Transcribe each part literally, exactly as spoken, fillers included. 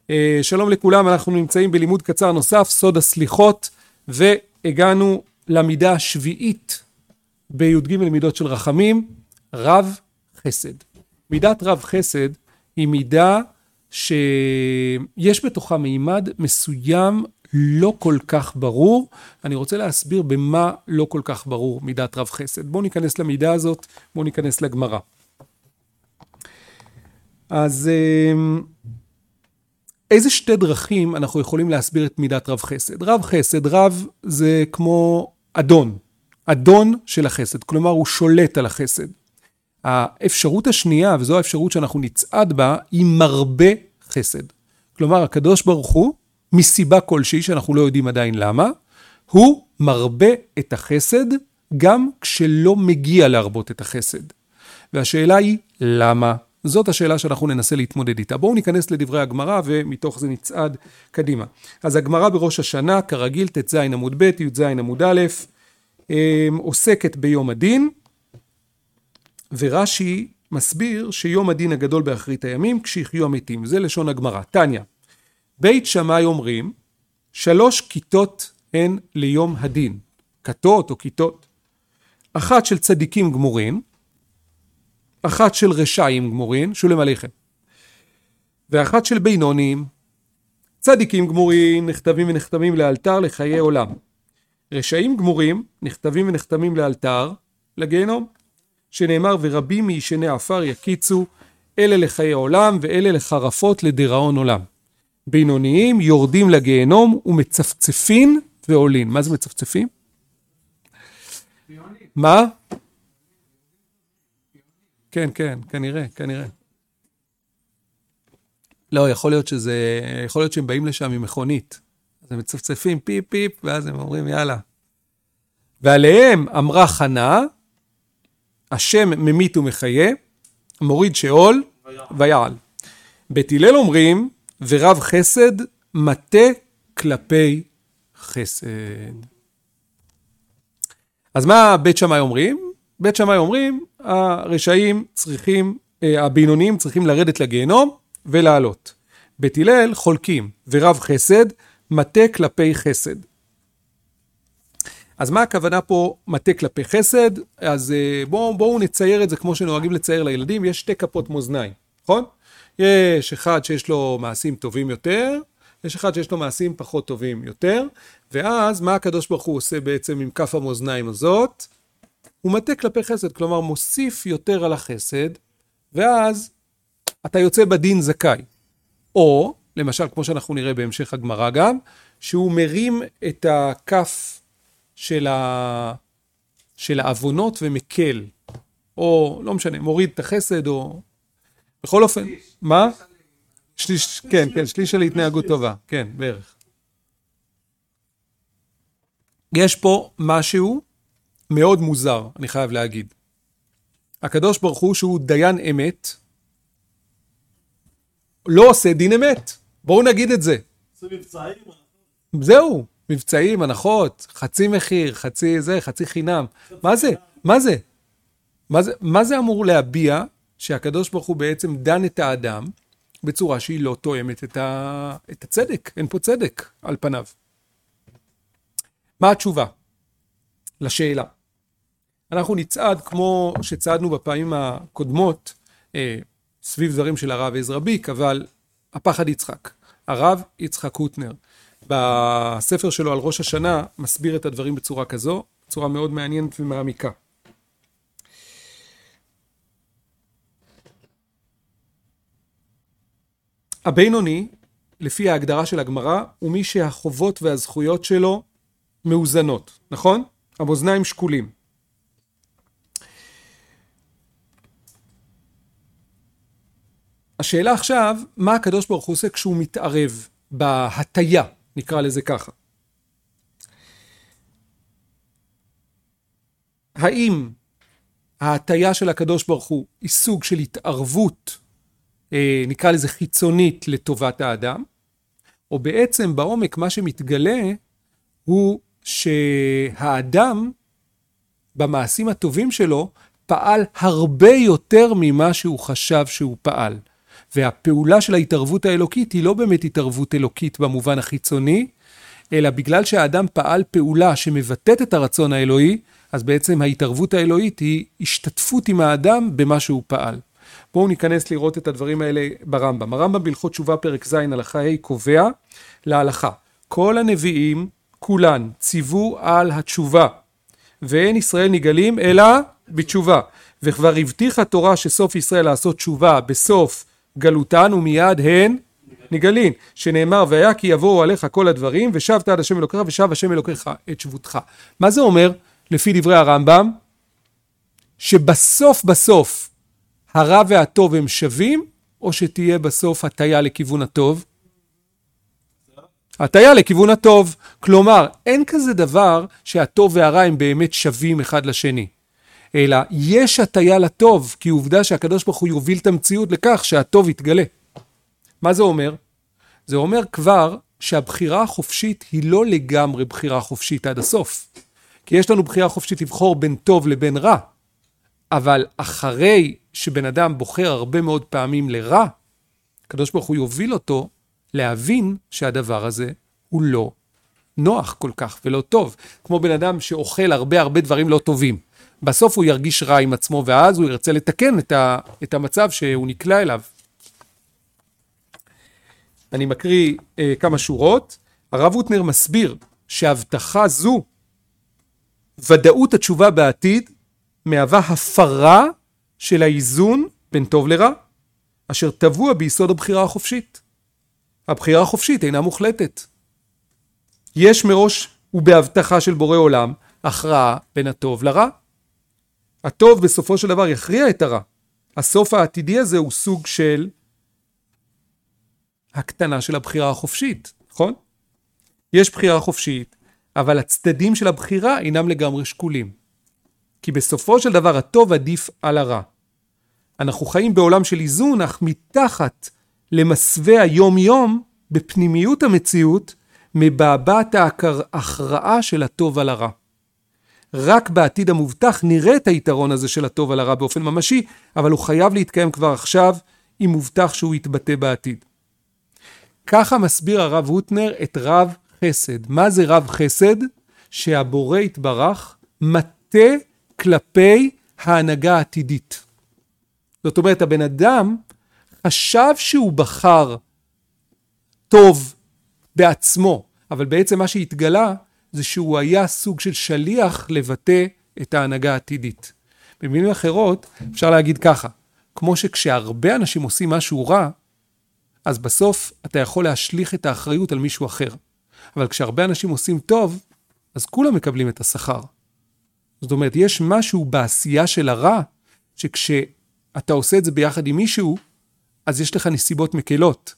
שלום לכולם, אנחנו נמצאים בלימוד קצר נוסף, סוד הסליחות, והגענו למידה השביעית בי"ג מידות של רחמים, רב חסד. מידת רב חסד היא מידה שיש בתוכה מימד מסוים לא כל כך ברור. אני רוצה להסביר במה לא כל כך ברור מידת רב חסד. בואו ניכנס למידה הזאת, בואו ניכנס לגמרא. אז איזה שתי דרכים אנחנו יכולים להסביר את מידת רב חסד? רב חסד, רב זה כמו אדון, אדון של החסד, כלומר הוא שולט על החסד. האפשרות השנייה, וזו האפשרות שאנחנו נצעד בה, היא מרבה חסד. כלומר, הקדוש ברוך הוא, מסיבה כלשהי שאנחנו לא יודעים עדיין למה, הוא מרבה את החסד גם כשלא מגיע להרבות את החסד. והשאלה היא, למה? זאת השאלה שאנחנו ננסה להתמודד איתה. בואו ניכנס לדברי הגמרא ומתוך זה נצעד קדימה. אז הגמרא בראש השנה, כרגיל, ת' עמוד ב', י' עמוד א', עוסקת ביום הדין, ורש"י מסביר שיום הדין הגדול באחרית הימים כשיחיו המתים. זה לשון הגמרא. תניא, בית שמאי אומרים, שלוש כיתות הן ליום הדין. כתות או כיתות. אחת של צדיקים גמורין, אחת של רשעים גמורין, שולם עליכם. ואחת של בינונים. צדיקים גמורים נכתבים ונחתמים לאלתר לחיי עולם. רשעים גמורים נכתבים ונחתמים לאלתר לגיהנום. שנאמר ורבים מישני עפר יקיצו, אלה לחיי עולם ואלה לחרפות לדיראון עולם. בינוניים יורדים לגיהנום ומצפצפים ועולים. מה זה מצפצפים? מה? כן, כן, כנראה, כנראה. לא, יכול להיות שזה, יכול להיות שהם באים לשם עם מכונית. אז הם מצפצפים פיפ פיפ, ואז הם אומרים יאללה. ועליהם אמרה חנה, השם ממית ומחיה, מוריד שאול ויעל. בית הלל אומרים, ורב חסד מטה כלפי חסד. אז מה בית שמאי אומרים? בית שמאי אומרים, הרשעים צריכים, הבינוניים צריכים לרדת לגיהנום ולעלות. בית הלל חולקים, ורב חסד מטה כלפי חסד. אז מה הכוונה פה מטה כלפי חסד? אז בואו בוא נצייר את זה כמו שנוהגים לצייר לילדים. יש שתי כפות מאזניים, נכון? יש אחד שיש לו מעשים טובים יותר, יש אחד שיש לו מעשים פחות טובים יותר, ואז מה הקדוש ברוך הוא עושה בעצם עם כף המאזניים הזאת? הוא מטה כלפי חסד, כלומר מוסיף יותר על החסד, ואז אתה יוצא בדין זכאי. או, למשל, כמו שאנחנו נראה בהמשך הגמרא גם, שהוא מרים את הכף של, ה... של העוונות ומקל, או לא משנה, מוריד את החסד, או בכל אופן, שליש. מה? שליש, כן, כן, שליש של התנהגות טובה, כן, בערך. יש פה משהו מאוד מוזר, אני חייב להגיד. הקדוש ברוך הוא שהוא דיין אמת, לא עושה דין אמת. בואו נגיד את זה. זה מבצעים. זהו, מבצעים, הנחות, חצי מחיר, חצי זה, חצי חינם. מה זה? מה זה? מה זה, מה זה אמור להביע שהקדוש ברוך הוא בעצם דן את האדם בצורה שהיא לא תואמת את, ה... את הצדק? אין פה צדק על פניו. מה התשובה לשאלה? אנחנו נצעד כמו שצעדנו בפעמים הקודמות אה, סביב דברים של הרב עזרא ביק, אבל הפחד יצחק. הרב יצחק הוטנר בספר שלו על ראש השנה מסביר את הדברים בצורה כזו, בצורה מאוד מעניינת ומעמיקה. הבינוני, לפי ההגדרה של הגמרא, הוא מי שהחובות והזכויות שלו מאוזנות, נכון? המאזניים שקולים. השאלה עכשיו, מה הקדוש ברוך הוא עושה כשהוא מתערב בהטיה, נקרא לזה ככה. האם ההטיה של הקדוש ברוך הוא היא סוג של התערבות, נקרא לזה חיצונית לטובת האדם, או בעצם בעומק מה שמתגלה הוא שהאדם במעשים הטובים שלו פעל הרבה יותר ממה שהוא חשב שהוא פעל. והפעולה של ההתערבות האלוקית היא לא באמת התערבות אלוקית במובן החיצוני, אלא בגלל שהאדם פעל פעולה שמבטאת את הרצון האלוהי, אז בעצם ההתערבות האלוהית היא השתתפות עם האדם במה שהוא פעל. בואו ניכנס לראות את הדברים האלה ברמב"ם. הרמב"ם בהלכות תשובה פרק ז' הלכה ה' קובע להלכה. כל הנביאים כולן ציוו על התשובה, ואין ישראל נגלים אלא בתשובה. וכבר הבטיחה תורה שסוף ישראל לעשות תשובה בסוף גלותן, ומיד הן נגלין, שנאמר והיה כי יבואו עליך כל הדברים, ושבת עד השם אלוקיך ושב השם אלוקיך את שבותך. מה זה אומר לפי דברי הרמב"ם? שבסוף בסוף הרע והטוב הם שווים, או שתהיה בסוף הטיה לכיוון הטוב? הטיה לכיוון הטוב. כלומר, אין כזה דבר שהטוב והרע הם באמת שווים אחד לשני. אלא יש הטיה לטוב, כי עובדה שהקדוש ברוך הוא יוביל את המציאות לכך שהטוב יתגלה. מה זה אומר? זה אומר כבר שהבחירה החופשית היא לא לגמרי בחירה חופשית עד הסוף. כי יש לנו בחירה חופשית לבחור בין טוב לבין רע. אבל אחרי שבן אדם בוחר הרבה מאוד פעמים לרע, הקדוש ברוך הוא יוביל אותו להבין שהדבר הזה הוא לא נוח כל כך ולא טוב. כמו בן אדם שאוכל הרבה הרבה דברים לא טובים. בסוף הוא ירגיש רע עם עצמו, ואז הוא ירצה לתקן את, ה, את המצב שהוא נקלע אליו. אני מקריא אה, כמה שורות. הרב הוטנר מסביר שהבטחה זו, ודאות התשובה בעתיד, מהווה הפרה של האיזון בין טוב לרע, אשר טבוע ביסוד הבחירה החופשית. הבחירה החופשית אינה מוחלטת. יש מראש ובהבטחה של בורא עולם הכרעה בין הטוב לרע. הטוב בסופו של דבר יכריע את הרע. הסוף העתידי הזה הוא סוג של הקטנה של הבחירה החופשית, נכון? יש בחירה חופשית, אבל הצדדים של הבחירה אינם לגמרי שקולים. כי בסופו של דבר הטוב עדיף על הרע. אנחנו חיים בעולם של איזון, אך מתחת למסווה היום יום, בפנימיות המציאות, מבעבעת ההכרעה של הטוב על הרע. רק בעתיד המובטח נראה את היתרון הזה של הטוב על הרע באופן ממשי, אבל הוא חייב להתקיים כבר עכשיו, אם מובטח שהוא יתבטא בעתיד. ככה מסביר הרב הוטנר את רב חסד. מה זה רב חסד? שהבורא יתברך מטה כלפי ההנהגה העתידית. זאת אומרת, הבן אדם חשב שהוא בחר טוב בעצמו, אבל בעצם מה שהתגלה זה שהוא היה סוג של שליח לבטא את ההנהגה העתידית. במילים אחרות, אפשר להגיד ככה, כמו שכשהרבה אנשים עושים משהו רע, אז בסוף אתה יכול להשליך את האחריות על מישהו אחר. אבל כשהרבה אנשים עושים טוב, אז כולם מקבלים את השכר. זאת אומרת, יש משהו בעשייה של הרע, שכשאתה עושה את זה ביחד עם מישהו, אז יש לך נסיבות מקלות.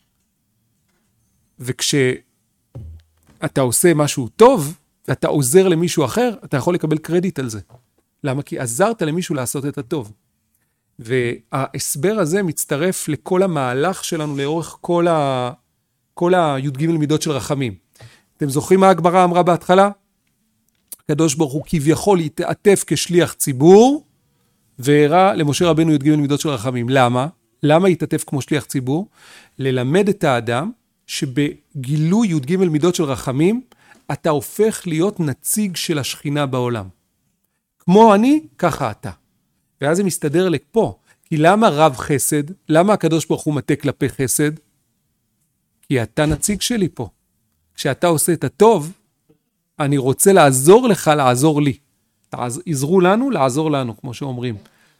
וכשאתה עושה משהו טוב, ואתה עוזר למישהו אחר, אתה יכול לקבל קרדיט על זה. למה? כי עזרת למישהו לעשות את הטוב. וההסבר הזה מצטרף לכל המהלך שלנו לאורך כל ה... כל הי"ג מידות של רחמים. אתם זוכרים מה הגמרא אמרה בהתחלה? הקדוש ברוך הוא כביכול יתעטף כשליח ציבור, והראה למשה רבנו י"ג מידות של רחמים. למה? למה יתעטף כמו שליח ציבור? ללמד את האדם שבגילוי י"ג מידות של רחמים, אתה הופך להיות נציג של השכינה בעולם. כמו אני, ככה אתה. ואז זה מסתדר לפה. כי למה רב חסד? למה הקדוש ברוך הוא מטה כלפי חסד? כי אתה נציג שלי פה. כשאתה עושה את הטוב, אני רוצה לעזור לך, לעזור לי. עזרו לנו, לעזור לנו, כמו שאומרים.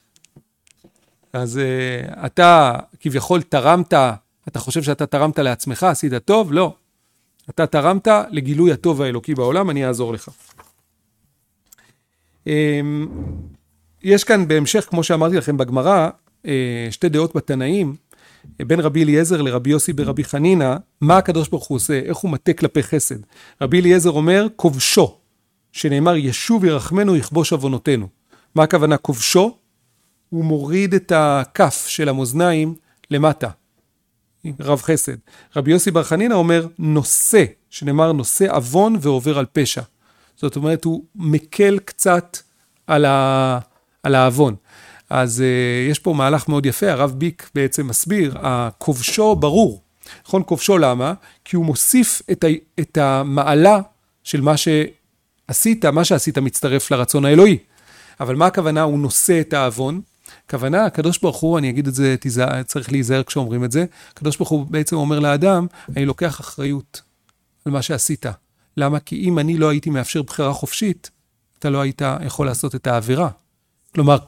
אז uh, אתה כביכול תרמת, אתה חושב שאתה תרמת לעצמך, עשית טוב? לא. אתה תרמת לגילוי הטוב האלוקי בעולם, אני אעזור לך. Um, יש כאן בהמשך, כמו שאמרתי לכם בגמרא, uh, שתי דעות בתנאים, בין רבי אליעזר לרבי יוסי ברבי חנינה, מה הקדוש ברוך הוא עושה, איך הוא מטה כלפי חסד. רבי אליעזר אומר, כובשו, שנאמר, ישוב ירחמנו יכבוש עוונותינו. מה הכוונה כובשו? הוא מוריד את הכף של המאזניים למטה. רב חסד. רבי יוסי בר חנינה אומר, נושא, שנאמר, נושא עוון ועובר על פשע. זאת אומרת, הוא מקל קצת על, ה... על העוון. אז uh, יש פה מהלך מאוד יפה, הרב ביק בעצם מסביר, הכובשו ברור. נכון, כובשו למה? כי הוא מוסיף את, ה, את המעלה של מה שעשית, מה שעשית מצטרף לרצון האלוהי. אבל מה הכוונה? הוא נושא את האבון. הכוונה, הקדוש ברוך הוא, אני אגיד את זה, תיזהר, צריך להיזהר כשאומרים את זה, הקדוש ברוך הוא בעצם אומר לאדם, אני לוקח אחריות על מה שעשית. למה? כי אם אני לא הייתי מאפשר בחירה חופשית, אתה לא היית יכול לעשות את העבירה. כלומר,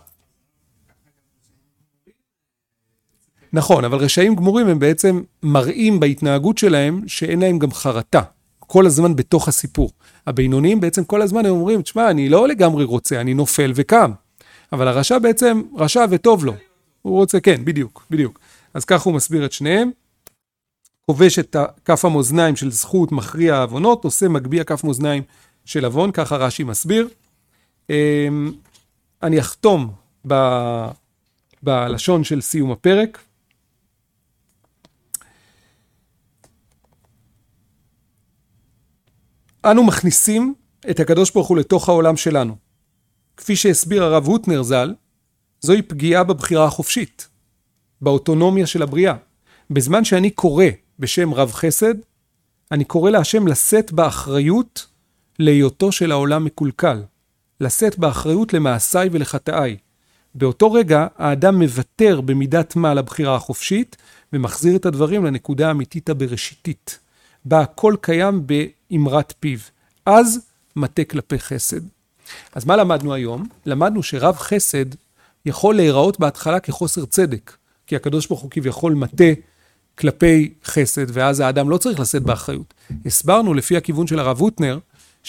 נכון, אבל רשעים גמורים הם בעצם מראים בהתנהגות שלהם שאין להם גם חרטה. כל הזמן בתוך הסיפור. הבינוניים בעצם כל הזמן הם אומרים, תשמע, אני לא לגמרי רוצה, אני נופל וקם. אבל הרשע בעצם רשע וטוב לו. הוא רוצה, כן, בדיוק, בדיוק. אז כך הוא מסביר את שניהם. כובש את כף המאזניים של זכות מכריע העוונות, עושה מגביה כף מאזניים של עוון, ככה רש"י מסביר. אני אחתום ב... בלשון של סיום הפרק. אנו מכניסים את הקדוש ברוך הוא לתוך העולם שלנו. כפי שהסביר הרב הוטנר ז"ל, זוהי פגיעה בבחירה החופשית, באוטונומיה של הבריאה. בזמן שאני קורא בשם רב חסד, אני קורא להשם לשאת באחריות להיותו של העולם מקולקל, לשאת באחריות למעשיי ולחטאיי. באותו רגע האדם מוותר במידת מה לבחירה החופשית, ומחזיר את הדברים לנקודה האמיתית הבראשיתית, בה הכל קיים באמרת פיו. אז מטה כלפי חסד. אז מה למדנו היום? למדנו שרב חסד יכול להיראות בהתחלה כחוסר צדק, כי הקדוש ברוך הוא כביכול מטה כלפי חסד, ואז האדם לא צריך לשאת באחריות. הסברנו לפי הכיוון של הרב הוטנר,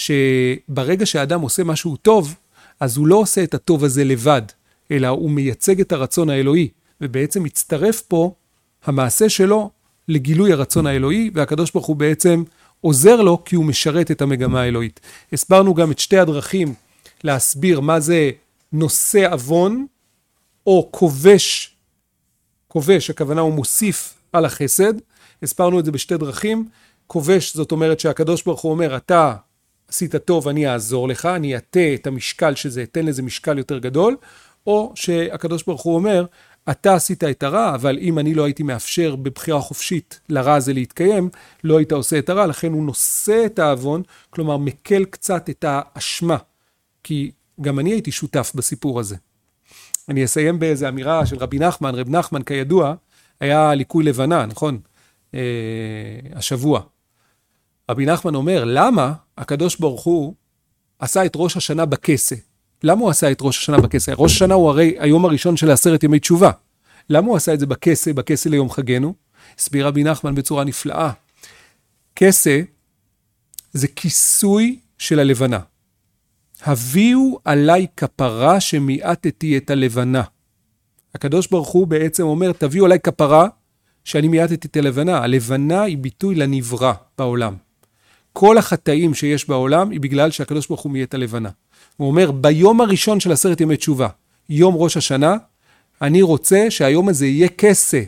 שברגע שהאדם עושה משהו טוב, אז הוא לא עושה את הטוב הזה לבד, אלא הוא מייצג את הרצון האלוהי, ובעצם מצטרף פה המעשה שלו לגילוי הרצון האלוהי, והקדוש ברוך הוא בעצם עוזר לו כי הוא משרת את המגמה האלוהית. הסברנו גם את שתי הדרכים להסביר מה זה נושא אבון, או כובש, כובש, הכוונה הוא מוסיף על החסד. הסברנו את זה בשתי דרכים. כובש זאת אומרת שהקדוש ברוך הוא אומר, אתה עשית טוב, אני אעזור לך, אני אטה את המשקל שזה, אתן לזה משקל יותר גדול, או שהקדוש ברוך הוא אומר, אתה עשית את הרע, אבל אם אני לא הייתי מאפשר בבחירה חופשית לרע הזה להתקיים, לא היית עושה את הרע, לכן הוא נושא את האבון, כלומר מקל קצת את האשמה, כי גם אני הייתי שותף בסיפור הזה. אני אסיים באיזו אמירה של רבי נחמן, רב נחמן כידוע, היה ליקוי לבנה, נכון? אה, השבוע. רבי נחמן אומר, למה הקדוש ברוך הוא עשה את ראש השנה בכסה? למה הוא עשה את ראש השנה בכסה? ראש השנה הוא הרי היום הראשון של עשרת ימי תשובה. למה הוא עשה את זה בכסה, בכסה ליום חגנו? הסביר רבי נחמן בצורה נפלאה. כסה זה כיסוי של הלבנה. הביאו עליי כפרה שמיעטתי את הלבנה. הקדוש ברוך הוא בעצם אומר, תביאו עליי כפרה שאני מיעטתי את הלבנה. הלבנה היא ביטוי לנברא בעולם. כל החטאים שיש בעולם היא בגלל שהקדוש ברוך הוא מיעט הלבנה. הוא אומר, ביום הראשון של עשרת ימי תשובה, יום ראש השנה, אני רוצה שהיום הזה יהיה כסה,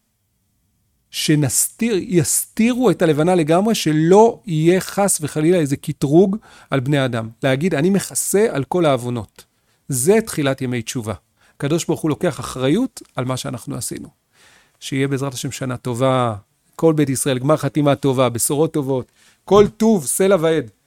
שנסתיר, יסתירו את הלבנה לגמרי, שלא יהיה חס וחלילה איזה קטרוג על בני אדם. להגיד, אני מכסה על כל העוונות. זה תחילת ימי תשובה. הקדוש ברוך הוא לוקח אחריות על מה שאנחנו עשינו. שיהיה בעזרת השם שנה טובה, כל בית ישראל, גמר חתימה טובה, בשורות טובות, כל טוב, סלע ועד.